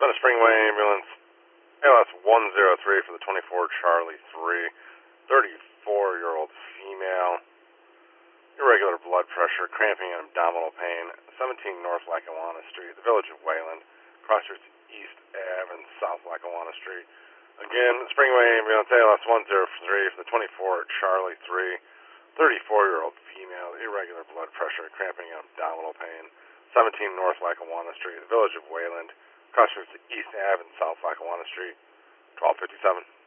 Center Springway Ambulance, ALS 103 for the 24 Charlie 3, 34-year-old female, irregular blood pressure, cramping and abdominal pain, 17 North Lackawanna Street, the Village of Wayland, Crossroads East Ave and South Lackawanna Street. Again, Springway Ambulance, ALS 103 for the 24 Charlie 3, 34-year-old female, irregular blood pressure, cramping and abdominal pain, 17 North Lackawanna Street, the Village of Wayland, Crossroads East Ave and South Lackawanna Street, 1257.